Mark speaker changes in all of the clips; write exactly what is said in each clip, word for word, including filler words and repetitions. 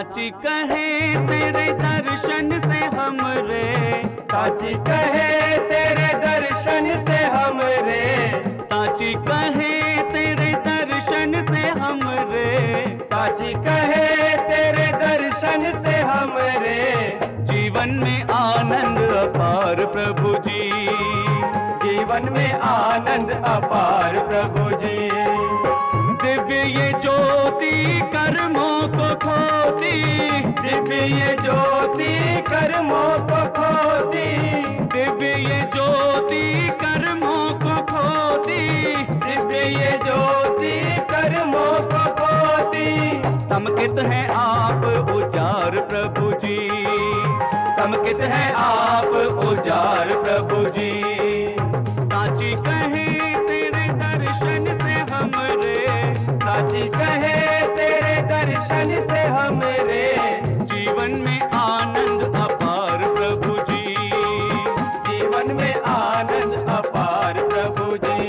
Speaker 1: साची कहे तेरे दर्शन से हमरे,
Speaker 2: साची कहे तेरे दर्शन से हमरे,
Speaker 1: साची कहे तेरे दर्शन से हमरे,
Speaker 2: साची कहे तेरे दर्शन से हमरे,
Speaker 1: जीवन में आनंद अपार प्रभु जी,
Speaker 2: जीवन में आनंद अपार प्रभु जी।
Speaker 1: दिव्य ये ज्योति कर्मों को खोती,
Speaker 2: दिव्य ये ज्योति कर्मों को खोती,
Speaker 1: दिव्य ये ज्योति कर्मों को खोती,
Speaker 2: दिव्य ये ज्योति कर्मों को खोती।
Speaker 1: समकित है आप उजाड़ प्रभु जी,
Speaker 2: समकित है आप उजाड़ प्रभु जी।
Speaker 1: साची कहे तेरे दर्शन से हमरे,
Speaker 2: साची कहे तेरे दर्शन से हमरे,
Speaker 1: जीवन में आनंद अपार प्रभु जी,
Speaker 2: जीवन में आनंद अपार प्रभु जी।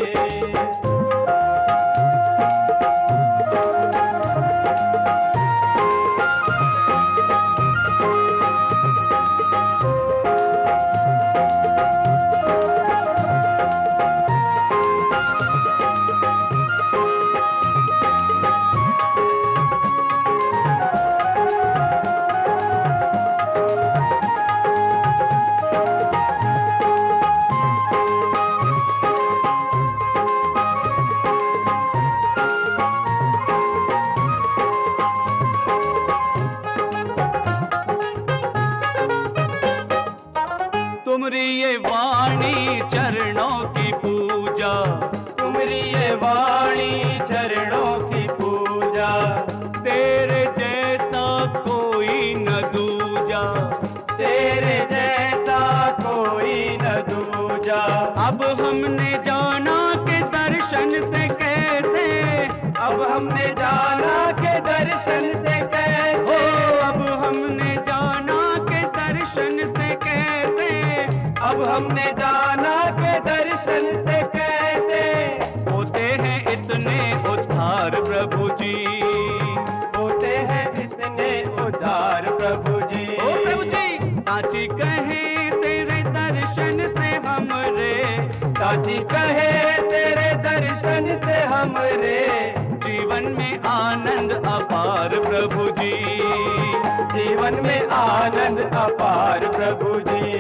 Speaker 1: तुमरी ये वाणी चरणों की पूजा,
Speaker 2: तुमरी ये वाणी चरणों की पूजा,
Speaker 1: तेरे जैसा कोई न दूजा,
Speaker 2: तेरे जैसा कोई न दूजा।
Speaker 1: अब हमने जाना के दर्शन से कैसे,
Speaker 2: अब हमने जाना के दर्शन से कैसे,
Speaker 1: ओ अब हमने जाना के दर्शन से कैसे,
Speaker 2: अब हमने जाना के दर्शन से कैसे,
Speaker 1: होते हैं इतने उद्धार प्रभु जी,
Speaker 2: होते हैं इतने उदार प्रभु जी।
Speaker 1: ओ प्रभु जी, साची कहे तेरे दर्शन से हमरे,
Speaker 2: साची कहे तेरे दर्शन से हमरे,
Speaker 1: जीवन में आनंद अपार प्रभु जी,
Speaker 2: जीवन में आनंद अपार प्रभु जी।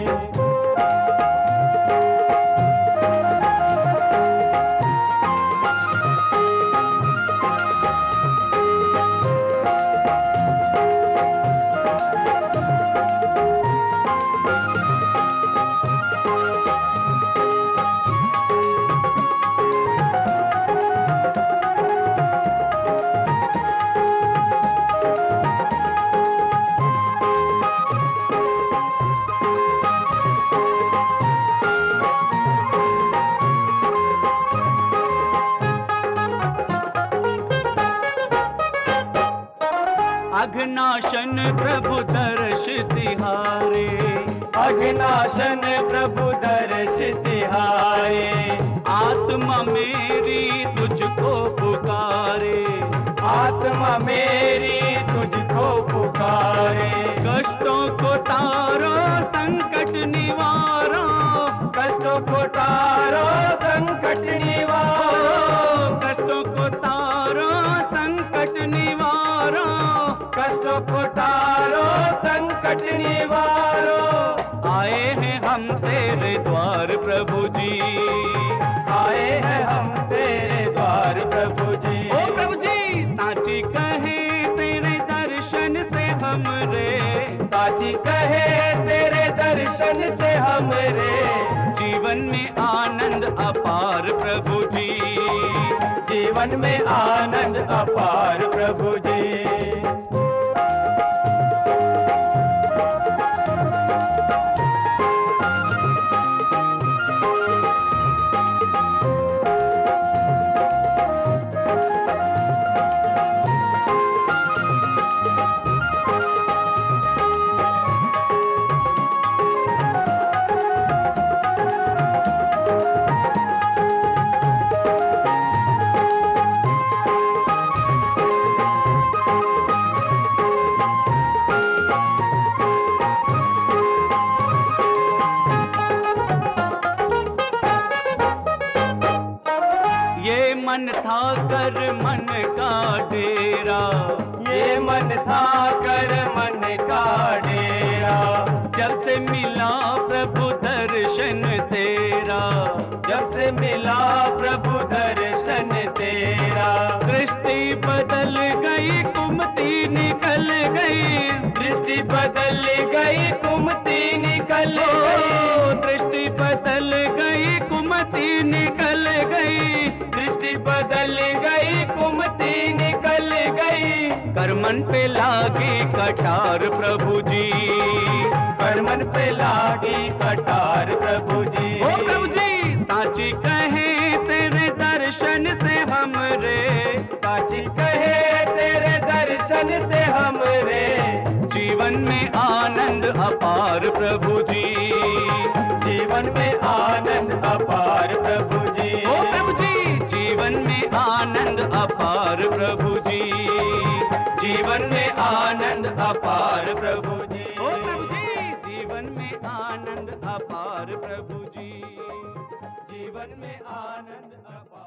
Speaker 1: अघनाशन प्रभु दर्श तिहारे,
Speaker 2: अघनाशन प्रभु दर्श तिहारे,
Speaker 1: आत्मा मेरी तुझको पुकारे,
Speaker 2: आत्मा मेरी तुझको पुकारे।
Speaker 1: कष्टों को तारो संकट निवारो,
Speaker 2: कष्टों को तारो संकट निवारो,
Speaker 1: कष्टों को तारो संकट निवारो,
Speaker 2: कष्टों को तारो संकट निवारो।
Speaker 1: आए हैं हम तेरे द्वार प्रभु जी,
Speaker 2: आए हैं हम तेरे द्वार प्रभु जी।
Speaker 1: ओ प्रभु जी, साची कहे तेरे दर्शन से हमरे,
Speaker 2: साची कहे तेरे दर्शन से हमरे,
Speaker 1: जीवन में आनंद अपार प्रभु जी,
Speaker 2: जीवन में आनंद अपार प्रभु जी।
Speaker 1: मन था कर मन का डेरा,
Speaker 2: ये मन था कर मन का डेरा।
Speaker 1: जब से मिला प्रभु दर्शन तेरा,
Speaker 2: जब से मिला प्रभु दर्शन तेरा।
Speaker 1: दृष्टि बदल गई कुमति निकल गई,
Speaker 2: दृष्टि बदल गई कुमति निकल गई।
Speaker 1: दृष्टि बदल गई कुमति निकल गई,
Speaker 2: दृष्टि बदल गई कुमति निकल गई।
Speaker 1: करमन पे लागी कटार प्रभु जी,
Speaker 2: करमन पे लागी कटार प्रभु जी।
Speaker 1: ओ प्रभु जी साची कहे तेरे दर्शन से हमरे,
Speaker 2: साची कहे तेरे दर्शन से हमरे।
Speaker 1: जीवन में आनंद अपार प्रभु जी,
Speaker 2: जीवन में आनंद अपार प्रभु जी।
Speaker 1: ओ प्रभु जी जीवन में आनंद अपार प्रभु जी,
Speaker 2: जीवन में आनंद अपार प्रभु जी।
Speaker 1: ओ प्रभु जी जीवन में आनंद अपार प्रभु जी,
Speaker 2: जीवन में आनंद अपार।